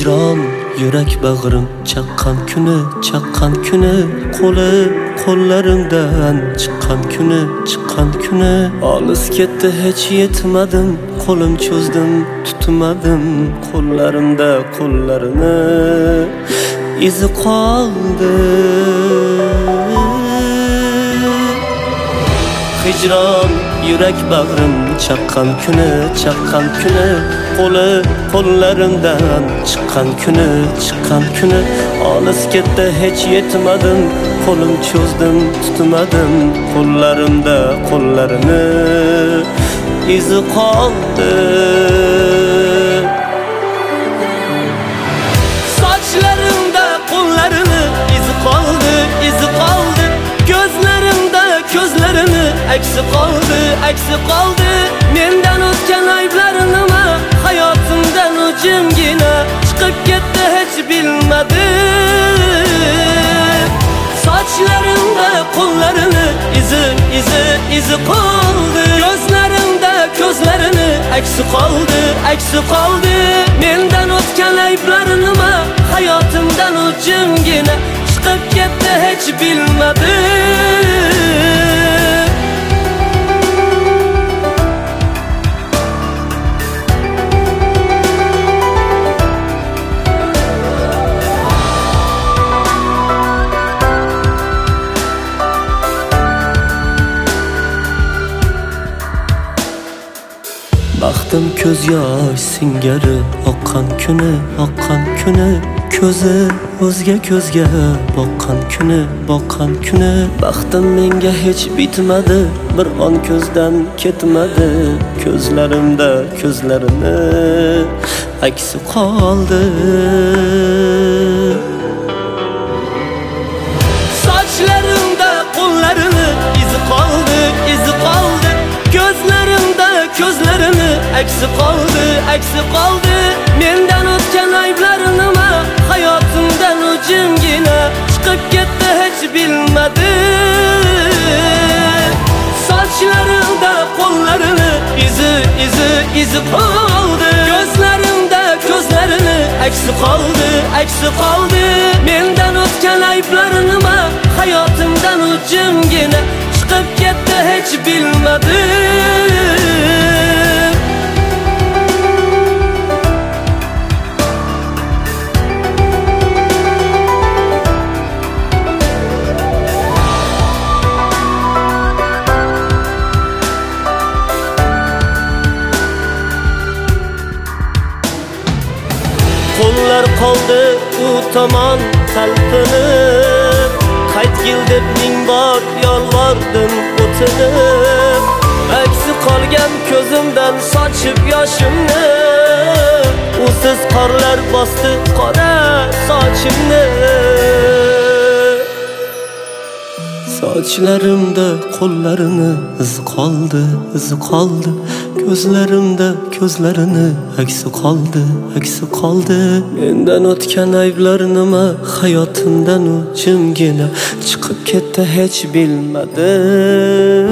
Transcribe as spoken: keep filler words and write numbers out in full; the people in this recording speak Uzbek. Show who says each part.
Speaker 1: hicron yurak bag'rim chaqqan kuni, chaqqan kuni, qo'li qo'llaringdan chiqqan kuni, chiqqan kuni. Olis ketdi hech yetmadim, qo'lim cho'zdim tutmadim, qo'llarimda qo'llarini izi qoldi. Hicron yurak bag'rim chaqqan kuni, chaqqan kuni, qo'li qo'llarimdan chiqqan kuni, chiqqan kuni. Olis ketdi hech yetmadim, qo'lim cho'zdim tutmadim, qo'llarimda qo'llarini izi qoldi. Sochlarimda qo'llarini izi qoldi, izi qoldi. Ko'zlarimda ko'zlarini aksi qoldi, aksi qoldi. Mendan o'tgan ayblarim nima? Hayotimdan u jimgina chiqib ketdi, hech bilmadim. Sochlarimda qo'llarini izi, izi, izi qoldi. Ko'zlarimda ko'zlarini aksi qoldi, aksi qoldi. Mendan o'tgan ayblarim nima? Hayotimdan u jimgina chiqib ketdi, hech bilmadim. Baxtim ko'z yosh singari oqqan kuni, oqqan kuni. Ko'zi o'zga ko'zga boqqan kuni, boqqan kuni. Baxtim menga hech bitmadi, bir on ko'zdan ketmadi. Ko'zlarimda ko'zlarini aksi qoldi. Sochlarimda qo'llarini izi qoldi, izi qoldi. Ko'zlarimda ko'zlarini aksi qoldi, aksi qoldi. Mendan o'tgan ayblarim nima? Hayotimdan u jimgina chiqib ketdi, hech bilmadim. Sochlarimda qo'llarini izi, izi, izi qoldi. Ko'zlarimda ko'zlarini aksi qoldi, aksi qoldi. Mendan o'tgan ayblarim nima? Hayotimdan u jimgina chiqib ketdi, hech bilmadim. Qo'llar qoldi u tomon talpinib, qaytgil deb ming bor yolvordim o'tinib. Aksi qolgan ko'zimdan sochib yoshimni, usiz qorlar bosdi qora sochimni. Sochlarimda qo'llarini iz qoldi, iz qoldi. Ko'zlarimda ko'zlarini aksi qoldi, aksi qoldi. Mendan o'tgan ayblar nima? Hayotimdan u jimgina chiqib ketdi, hech bilmadim.